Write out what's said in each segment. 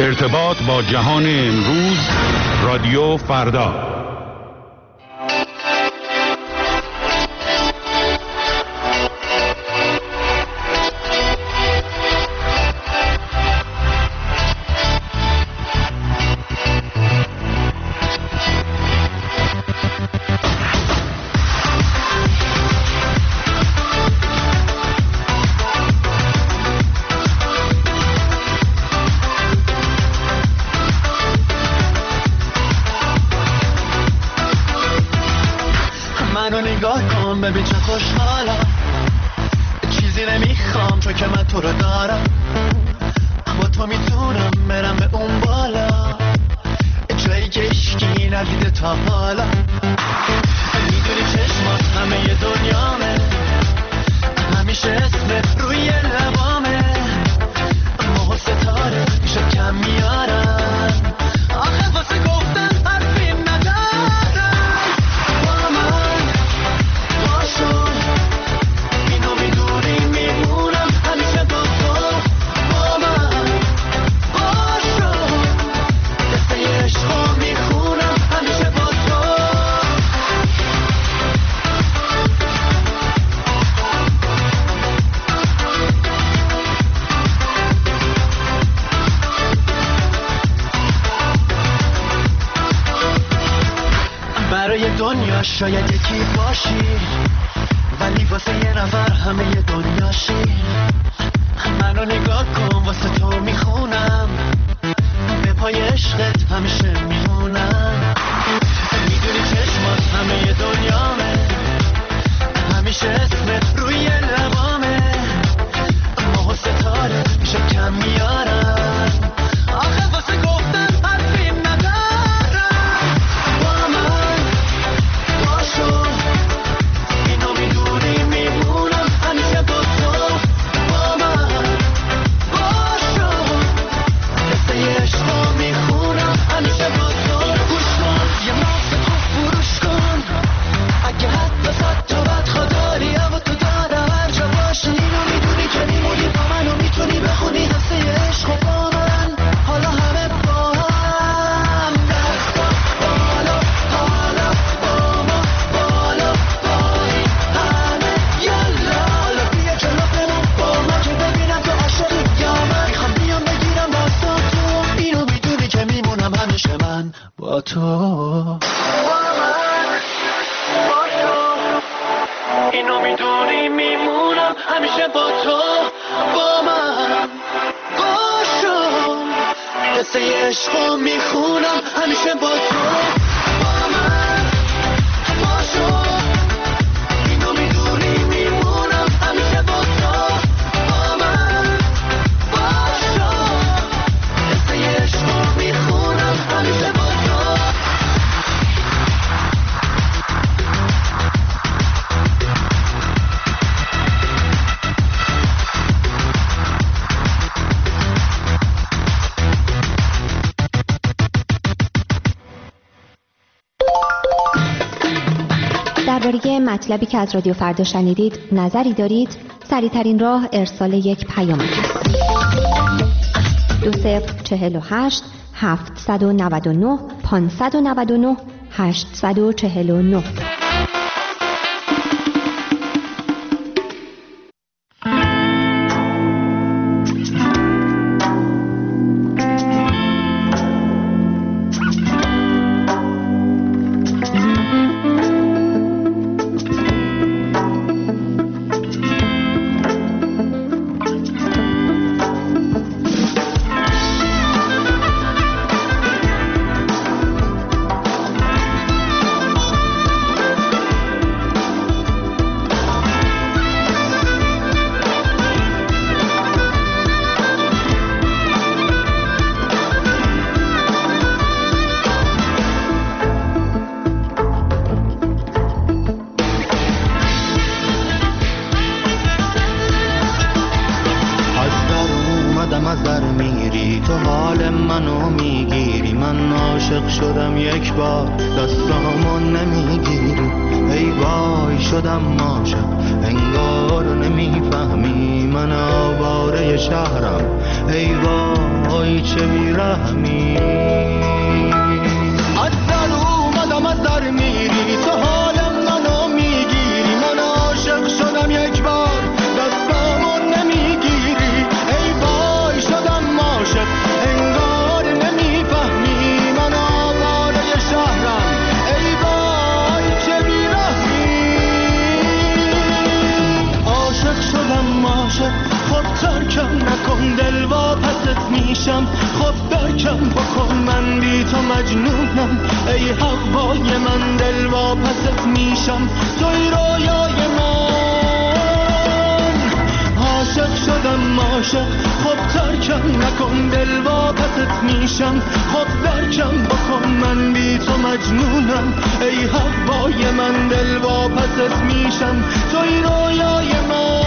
ارتباط با جهان امروز، رادیو فردا. ببین چه خوشحالم، چیزی نمیخوام چون که من تو رو دارم. با تو میتونم برم به اون بالا، جایی که اشکی ندیده تا حالا. میدونی چشمات همه ی دنیامه، همیشه اسمت روی لبامه. ماه و ستاره میشه کم میارن، آخه واسه گفتن حرفی ندارن. با من باشو، اینو میدونی میمونم همیشه با تو. با من باشو، دسته عشقو میخونم همیشه با تو. برای دنیا شاید یکی باشی، ولی واسه یه نفر همه ی دنیاشی. منو نگاه کن واسه تو میخونم، به پای عشقت همیشه میمونم. میدونی چشمات همه ی دنیامه، همیشه اسمت روی لبامه. ماه و ستاره میشه کم میارن، آخه واسه گفتن حرفی ندارن. با من باشو، اینو میدونی میمونم همیشه با تو. با من باشو، قصه عشقو میخونم همیشه با تو. گوش کن یه نفس خوب فروش کن، اگه حتی صد تا بدخواه داری اما تو دارم هر جا باشی. اینو میدونی که میمونی با من و میتونی بخونی قصه عشقو با من. حالا همه با هم دستا بالا، حالا با ما بالا پایین همه یلا. حالا بیا جلو بمون با من که ببینم تو عاشقی یا من. میخوام بیام بگیرم دستا تو، اینو میدونی که میمونم همیشه من با تو. اینو میدونی میمونم همیشه با تو. با من باشو، قصه عشقو میخونم همیشه با تو. با من باشو، اینو میدونی میمونم همیشه با تو. با من باشو، قصه عشقو میخونم همیشه با تو. درباره مطلبی که از رادیو فردا شنیدید نظری دارید؟ سریع‌ترین راه ارسال یک پیام است. 2048 799 599 849. چه بیرحمی. از در اومدم از در میری، تو حال منو میگیری، من عاشق شدم یک بار دستامو نمیگیری. ای وای شدم عاشق انگار نمیفهمی، من آواره شهرم ای وای چه بیرحمی. عاشق شدم عاشق، خب ترکم نکن دل واپست میشم، خب درکم بکن من بی تو مجنونم. ای هوای من دل واپست میشم، توی رویای من. عاشق شدم عاشق، خب ترکم نکن دل واپست میشم، خب درکم بکن من بی تو مجنونم. ای هوای من دل واپست میشم، توی رویای من.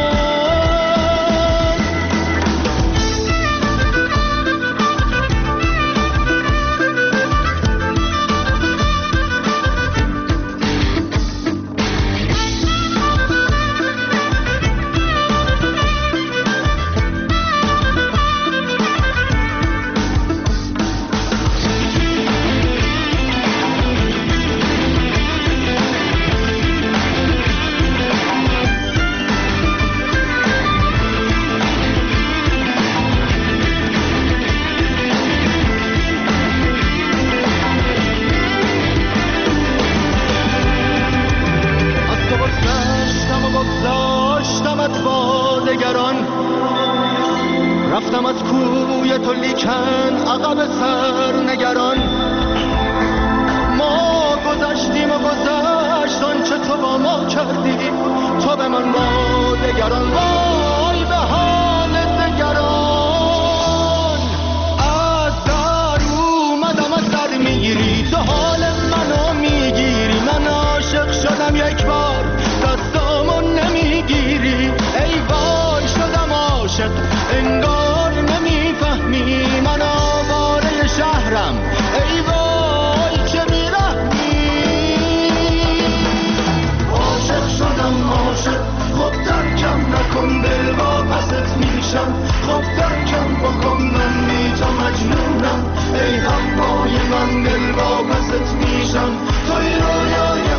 رفتم از کوی تو لیکن عقب سر نگران. ما گذشتیم و گذشت آنچه تو با ما کردی، تو به من با دگران. وای به حال دگران. از در اومدم از در میگیری، تو حال منو میگیری، من عاشق شدم یک بار دستامو نمیگیری. ای وای شدم عاشق انگار نمیفهمی، من آواره شهرم ای وای چه بیرحمی. عاشق شدم عاشق، خب درکم نکن دل واپست میشم، خب درکم بکن من بی تو مجنونم. ای هوای من دل واپست میشم، توی رویای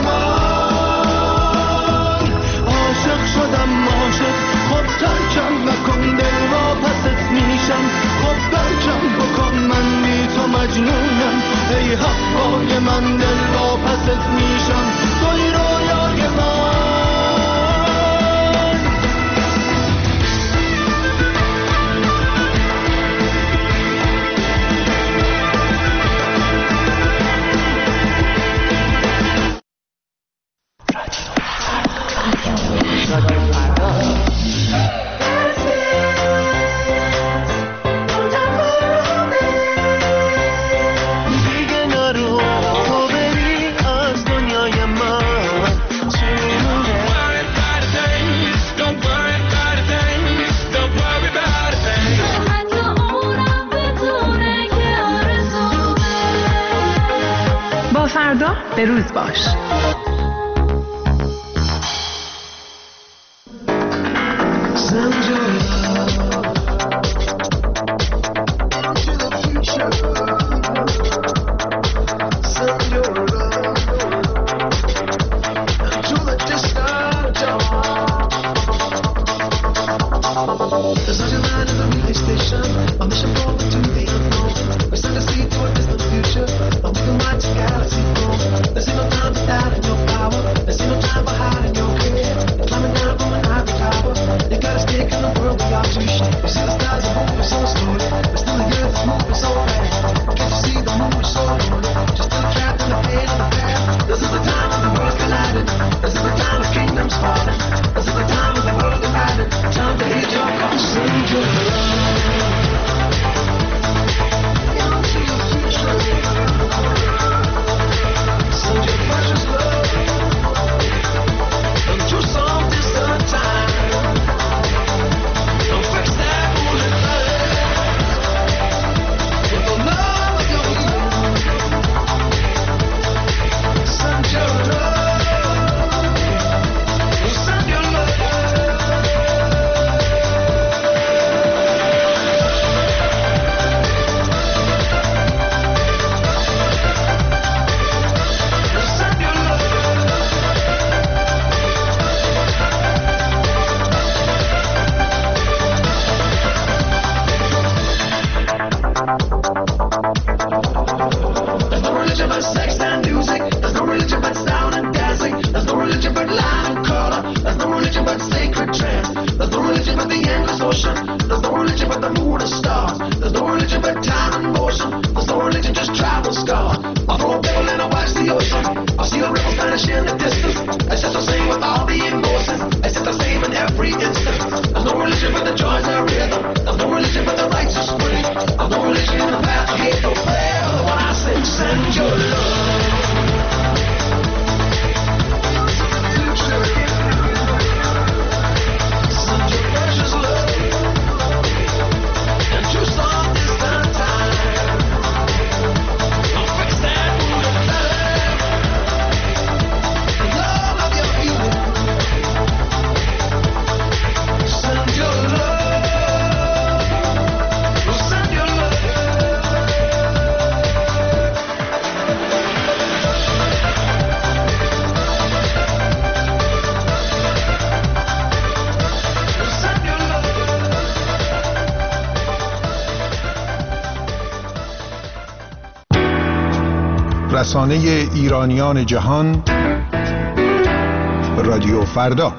من. عاشق شدم عاشق، خب درکم نکن دل واپست میشم، خب درکم بکن من بی تو مجنونم. ای هوای من دل واپست میشم، توی رویای من. فردا به روز باش. There's no time for that. There's no religion but sex and music. There's no religion but sound and dancing. There's no religion but line and color. There's no religion but sacred trance. There's no religion but the endless ocean. There's no religion but the moon and stars. There's no religion but time and motion. There's no religion, just travel scars. I'll throw a pebble and I'll watch the ocean. I'll see the ripples vanish in the distance. It's just the same with all the emotions. It's just the same in every instant. There's no religion but the joys and rhythm. There's no religion but the righteous spring. There's no religion in the path of hate or prayer. When I sing, send your love. رسانه ایرانیان جهان رادیو فردا.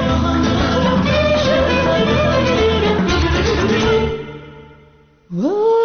Whoa.